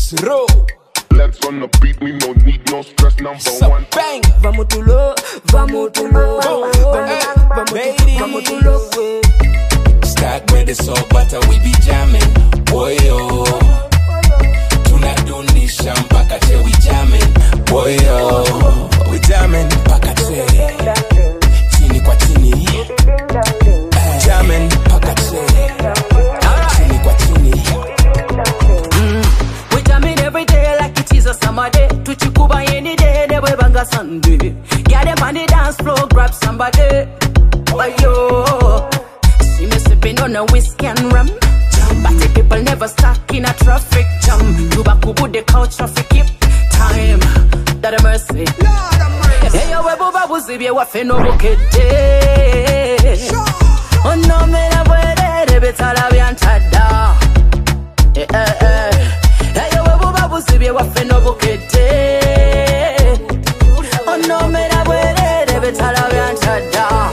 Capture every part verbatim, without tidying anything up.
Slow. Legs on the beat, me no need no stress. Number So one. bang. Vamos tu lo, vamos tu lo, vamos vamos tu lo. Stack with the soul butter, we be jamming. Boy, oh. Tunadunisha mpaka che we jamming. Boy, oh. We jamming mpaka che. Chini kwa chini. Jamming mpaka che. Chini kwa chini. We jamming every day like it is a summer day. Tuchikuba any day, never banga Sunday. Get them on the dance floor, grab somebody. Oh, yo. See me sipping on a whiskey and rum. But the people never stuck in a traffic jam. You back who put the couch traffic keep time. That a mercy. Hey, yo, we boba buzibi wa fe no bukete. Oh no, me la puede rebetar la bianchada. Eh, eh, eh. Hey, yo, we boba buzibi wa fe no bukete. Oh no, me la puede rebetar la bianchada.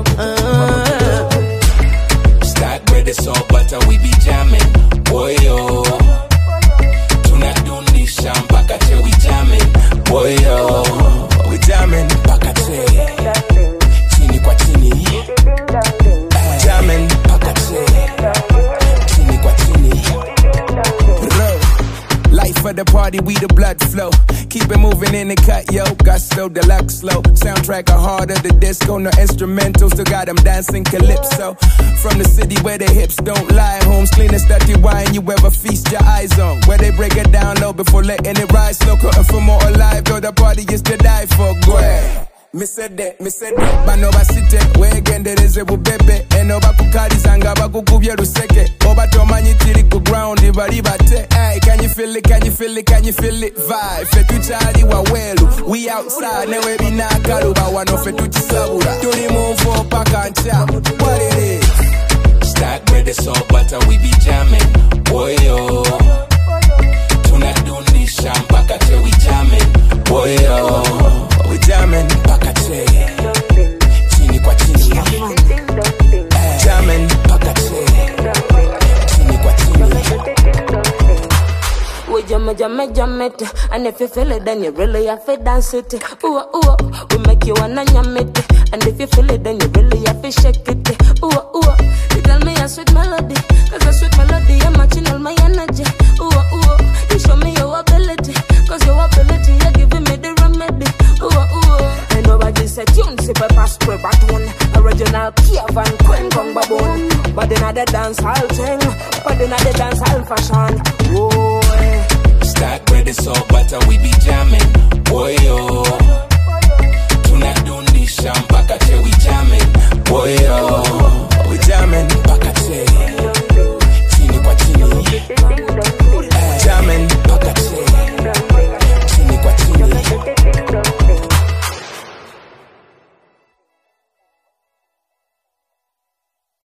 Stack with the soul butter, we be jamming. Boy, oh. Tunadunisha mpaka che we jamming. Boy, oh. We jamming mpaka che. Chini kwa chini. Jamming mpaka che. Chini kwa chini. Bro. Life of the party, we the blood flow. Keep it moving in the cut, yo. Gusto, deluxe, slow. Soundtrack a harder, the disco, no instrumentals. Still got them dancing calypso. From the city where the hips don't lie. Homes clean and dirty wine you ever feast your eyes on. Where they break it down low before letting it rise slow. Cutting for more alive, though the party is to die for. Go ahead. Me said that, me said that. Bano basite, we again there is a bebe. Eno bakukari zanga bakukubye luseke. Oba tomanyi tiri ku ground ibari bate. Hey, can you feel it, can you feel it, can you feel it? Vibe, fetu chari wa welu. We outside, newe bina kaluba. Wano fetu chisabura. Tuni move for paka and chap. What it is? Stack with the soul butter, we be jamming. Boy, oh. Tunadunisha mpaka che we jamming. Boy, oh. We jamming mpaka che. Chini kwa chini. Jamming mpaka che. Chini kwa chini. We jam jam jam it, and if you feel it, then you really have to dance it. Ooh ooh, we make you wanna jam it, and if you feel it, then you really have to shake it. Ooh ooh, you tell me a sweet melody, cause a sweet melody I'm matching all my energy. Ooh ooh, you show me your ability, cause your ability you're giving me the remedy. Ooh ooh, and nobody said tune super fast square back one, original Kiev and Queen Kong Baboon. But then I the dance hall thing, but then I the dance hall fashion.